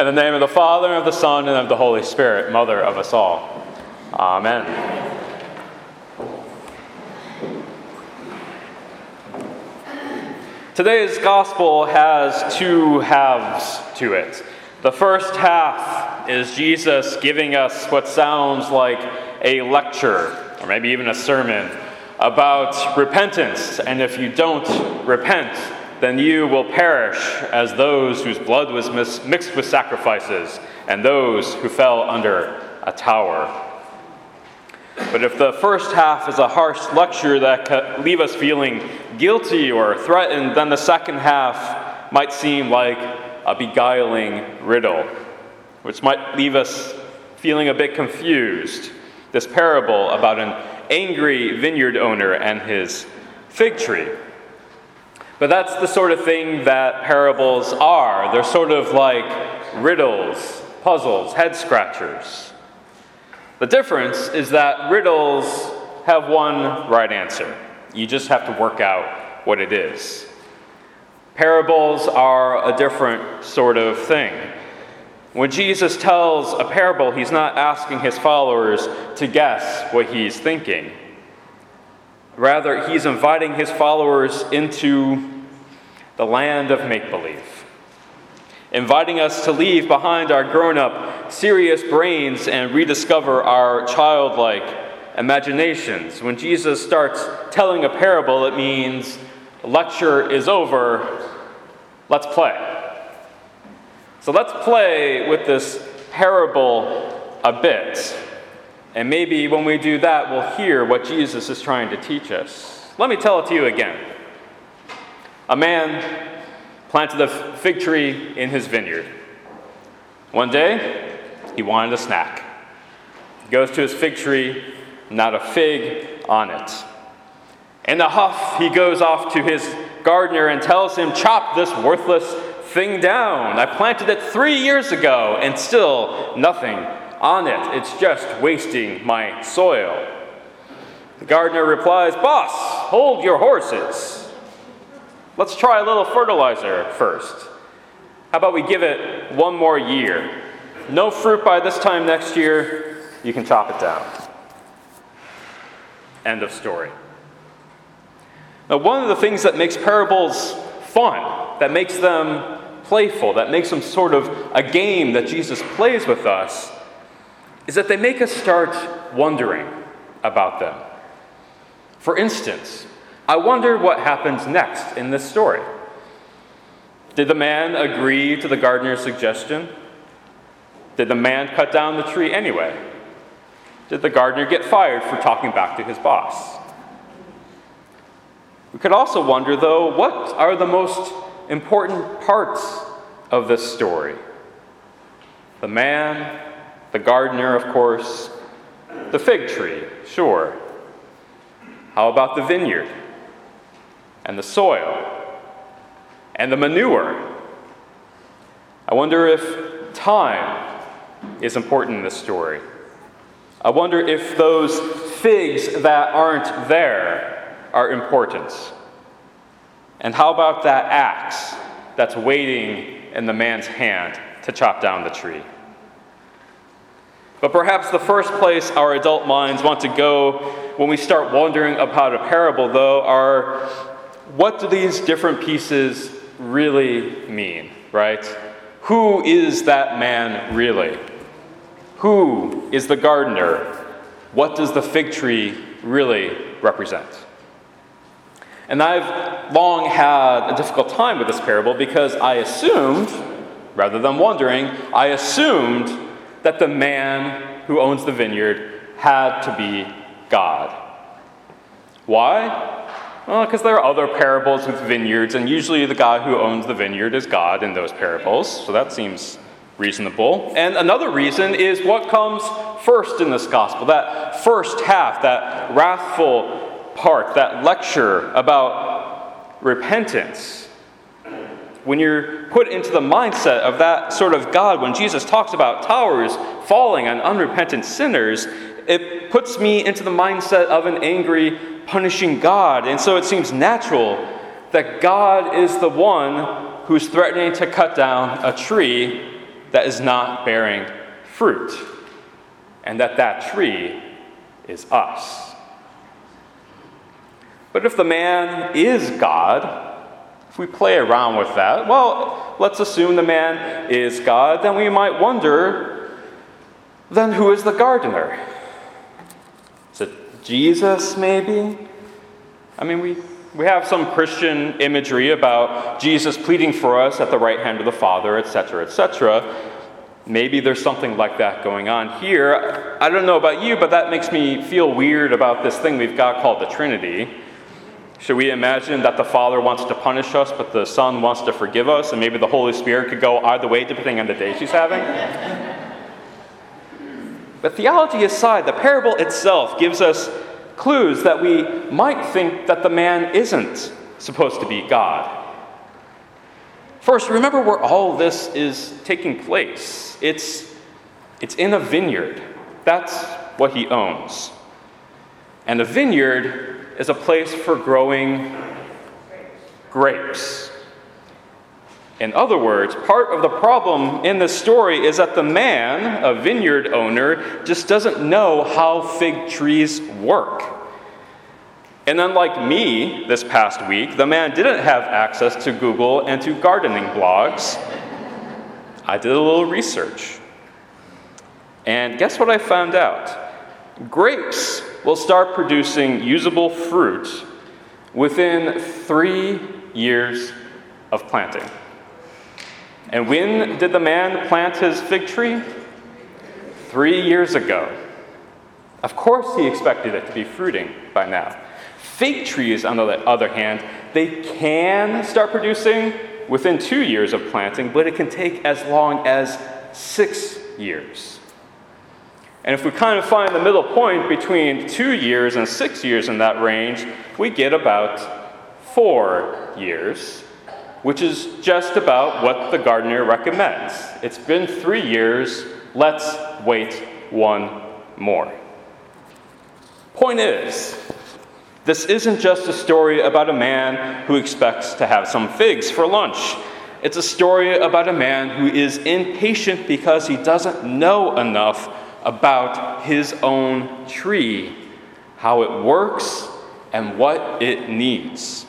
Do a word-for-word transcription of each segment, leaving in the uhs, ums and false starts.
In the name of the Father, and of the Son, and of the Holy Spirit, Mother of us all. Amen. Today's gospel has two halves to it. The first half is Jesus giving us what sounds like a lecture, or maybe even a sermon, about repentance. And if you don't repent, then you will perish as those whose blood was mis- mixed with sacrifices, and those who fell under a tower. But if the first half is a harsh lecture that could leave us feeling guilty or threatened, then the second half might seem like a beguiling riddle, which might leave us feeling a bit confused. This parable about an angry vineyard owner and his fig tree. But that's the sort of thing that parables are. They're sort of like riddles, puzzles, head scratchers. The difference is that riddles have one right answer. You just have to work out what it is. Parables are a different sort of thing. When Jesus tells a parable, he's not asking his followers to guess what he's thinking. Rather, he's inviting his followers into the land of make-believe, inviting us to leave behind our grown-up, serious brains and rediscover our childlike imaginations. When Jesus starts telling a parable, it means the lecture is over, let's play. So let's play with this parable a bit. And maybe when we do that, we'll hear what Jesus is trying to teach us. Let me tell it to you again. A man planted a fig tree in his vineyard. One day, he wanted a snack. He goes to his fig tree, not a fig on it. In a huff, he goes off to his gardener and tells him, "Chop this worthless thing down. I planted it three years ago, and still nothing on it. It's just wasting my soil." The gardener replies, "Boss, hold your horses. Let's try a little fertilizer first. How about we give it one more year? No fruit by this time next year, you can chop it down." End of story. Now, one of the things that makes parables fun, that makes them playful, that makes them sort of a game that Jesus plays with us, is that they make us start wondering about them. For instance, I wonder what happens next in this story. Did the man agree to the gardener's suggestion? Did the man cut down the tree anyway? Did the gardener get fired for talking back to his boss? We could also wonder, though, what are the most important parts of this story? The man, the gardener, of course, the fig tree, sure. How about the vineyard? And the soil? And the manure? I wonder if time is important in this story. I wonder if those figs that aren't there are important. And how about that axe that's waiting in the man's hand to chop down the tree? But perhaps the first place our adult minds want to go when we start wondering about a parable, though, are what do these different pieces really mean, right? Who is that man really? Who is the gardener? What does the fig tree really represent? And I've long had a difficult time with this parable because I assumed, rather than wondering, I assumed that the man who owns the vineyard had to be God. Why? Well, because there are other parables with vineyards, and usually the guy who owns the vineyard is God in those parables, so that seems reasonable. And another reason is what comes first in this gospel, that first half, that wrathful part, that lecture about repentance. When you're put into the mindset of that sort of God, when Jesus talks about towers falling on unrepentant sinners, it puts me into the mindset of an angry, punishing God. And so it seems natural that God is the one who's threatening to cut down a tree that is not bearing fruit, and that that tree is us. But if the man is God, if we play around with that, well, let's assume the man is God, then we might wonder, then who is the gardener? Is it Jesus, maybe? I mean, we, we have some Christian imagery about Jesus pleading for us at the right hand of the Father, et cetera, et cetera. Maybe there's something like that going on here. I don't know about you, but that makes me feel weird about this thing we've got called the Trinity. Should we imagine that the Father wants to punish us, but the Son wants to forgive us, and maybe the Holy Spirit could go either way depending on the day she's having? But theology aside, the parable itself gives us clues that we might think that the man isn't supposed to be God. First, remember where all this is taking place. It's, it's in a vineyard. That's what he owns. And a vineyard is a place for growing grapes. In other words, part of the problem in this story is that the man, a vineyard owner, just doesn't know how fig trees work. And unlike me this past week, the man didn't have access to Google and to gardening blogs. I did a little research. And guess what I found out? Grapes will start producing usable fruit within three years of planting. And when did the man plant his fig tree? Three years ago. Of course he expected it to be fruiting by now. Fig trees, on the other hand, they can start producing within two years of planting, but it can take as long as six years. And if we kind of find the middle point between two years and six years in that range, we get about four years, which is just about what the gardener recommends. It's been three years, let's wait one more. Point is, this isn't just a story about a man who expects to have some figs for lunch. It's a story about a man who is impatient because he doesn't know enough about his own tree, how it works, and what it needs.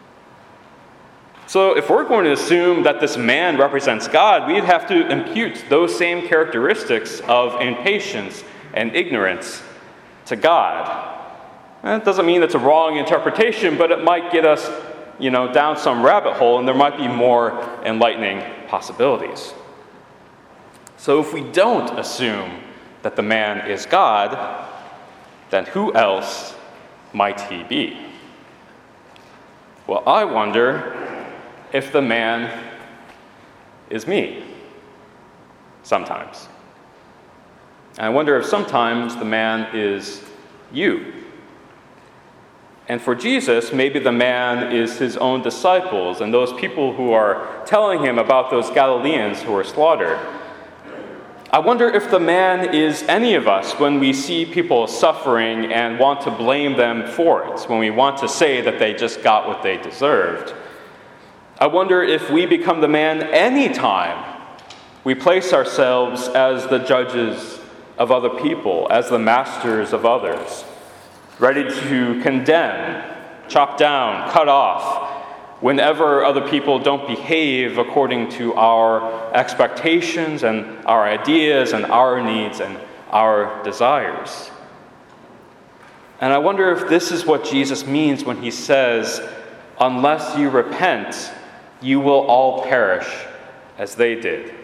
So if we're going to assume that this man represents God, we'd have to impute those same characteristics of impatience and ignorance to God. That doesn't mean it's a wrong interpretation, but it might get us, you know, down some rabbit hole, and there might be more enlightening possibilities. So if we don't assume that the man is God, then who else might he be? Well, I wonder if the man is me sometimes. And I wonder if sometimes the man is you. And for Jesus, maybe the man is his own disciples and those people who are telling him about those Galileans who were slaughtered. I wonder if the man is any of us when we see people suffering and want to blame them for it, when we want to say that they just got what they deserved. I wonder if we become the man anytime we place ourselves as the judges of other people, as the masters of others, ready to condemn, chop down, cut off, whenever other people don't behave according to our expectations and our ideas and our needs and our desires. And I wonder if this is what Jesus means when he says, unless you repent, you will all perish as they did.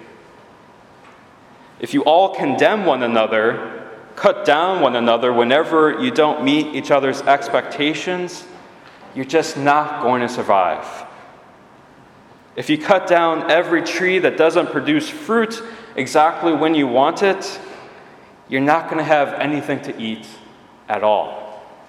If you all condemn one another, cut down one another whenever you don't meet each other's expectations, you're just not going to survive. If you cut down every tree that doesn't produce fruit exactly when you want it, you're not going to have anything to eat at all.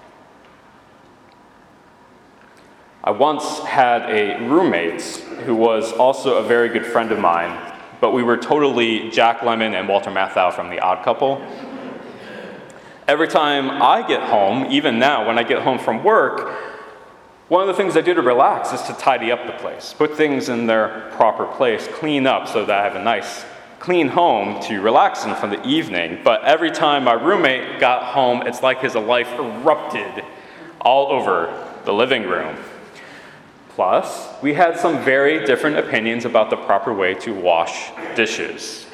I once had a roommate who was also a very good friend of mine, but we were totally Jack Lemmon and Walter Matthau from The Odd Couple. Every time I get home, even now when I get home from work, one of the things I do to relax is to tidy up the place, put things in their proper place, clean up so that I have a nice, clean home to relax in for the evening, but every time my roommate got home, it's like his life erupted all over the living room. Plus, we had some very different opinions about the proper way to wash dishes.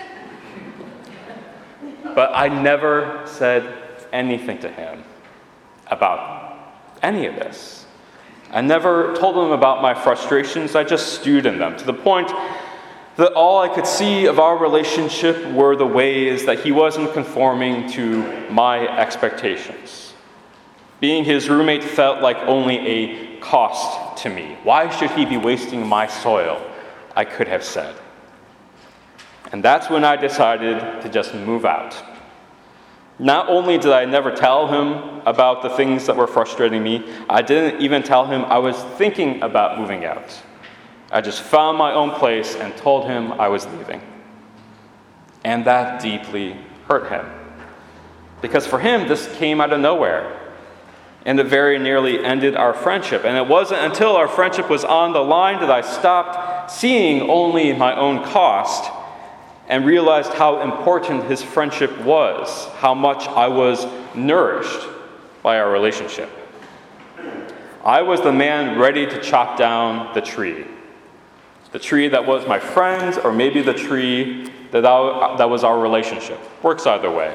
But I never said anything to him about any of this. I never told him about my frustrations. I just stewed in them to the point that all I could see of our relationship were the ways that he wasn't conforming to my expectations. Being his roommate felt like only a cost to me. Why should he be wasting my soil? I could have said. And that's when I decided to just move out. Not only did I never tell him about the things that were frustrating me, I didn't even tell him I was thinking about moving out. I just found my own place and told him I was leaving. And that deeply hurt him. Because for him, this came out of nowhere. And it very nearly ended our friendship. And it wasn't until our friendship was on the line that I stopped seeing only my own cost and realized how important his friendship was, how much I was nourished by our relationship. I was the man ready to chop down the tree. The tree that was my friend, or maybe the tree that, I, that was our relationship. Works either way.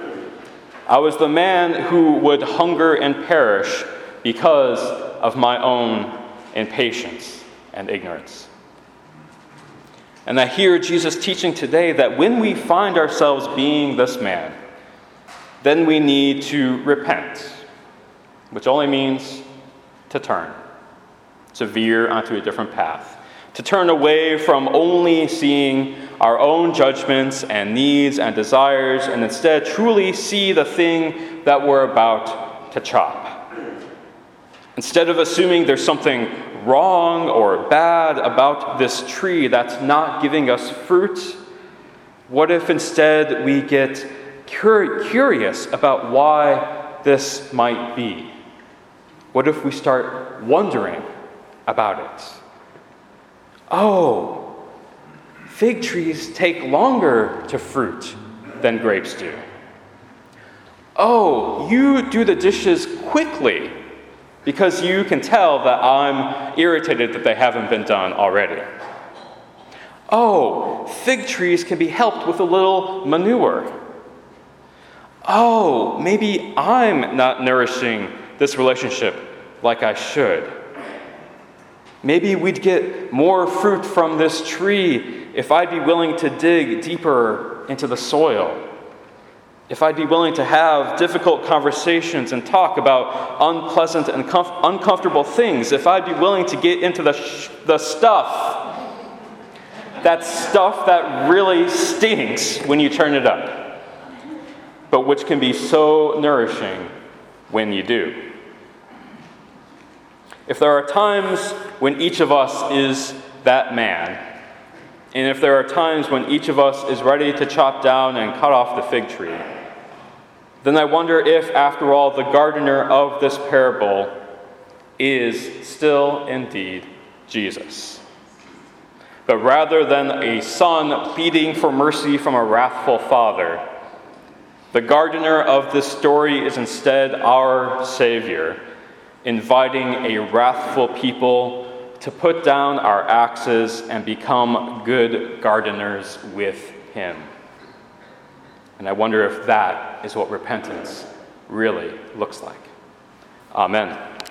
I was the man who would hunger and perish because of my own impatience and ignorance. And I hear Jesus teaching today that when we find ourselves being this man, then we need to repent, which only means to turn, to veer onto a different path, to turn away from only seeing our own judgments and needs and desires, and instead truly see the thing that we're about to chop. Instead of assuming there's something wrong or bad about this tree that's not giving us fruit, what if instead we get cur- curious about why this might be? What if we start wondering about it? Oh, fig trees take longer to fruit than grapes do. Oh, you do the dishes quickly because you can tell that I'm irritated that they haven't been done already. Oh, fig trees can be helped with a little manure. Oh, maybe I'm not nourishing this relationship like I should. Maybe we'd get more fruit from this tree if I'd be willing to dig deeper into the soil. If I'd be willing to have difficult conversations and talk about unpleasant and comf- uncomfortable things. If I'd be willing to get into the, sh- the stuff, that stuff that really stinks when you turn it up, but which can be so nourishing when you do. If there are times when each of us is that man, and if there are times when each of us is ready to chop down and cut off the fig tree, then I wonder if, after all, the gardener of this parable is still indeed Jesus. But rather than a son pleading for mercy from a wrathful father, the gardener of this story is instead our Savior, inviting a wrathful people to put down our axes and become good gardeners with him. And I wonder if that is what repentance really looks like. Amen.